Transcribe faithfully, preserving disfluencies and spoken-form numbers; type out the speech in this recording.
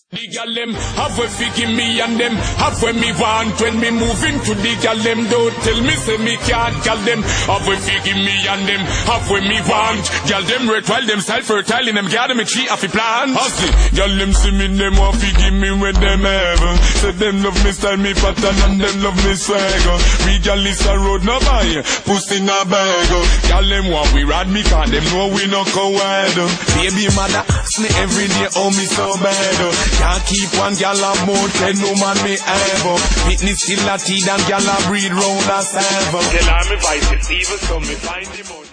The gal them have we figure me and them have when me want when me move into the gal them don't tell me say me can't gal them have we figure me and them have when me want gal them rate while them self fertile in them garden me tree off the plant hustle gal them see me them want figure me when them ever say them love me style me pattern and them love me swagger we gal is a road no buy pussy no bag gal them want we ride me can them know we no coward baby mother ask me every day oh me so bad. Can't keep one gal of more ten no man me ever. Fitness still a tea than gal a breed round a seven. Tell her me vice it's evil so me find the money.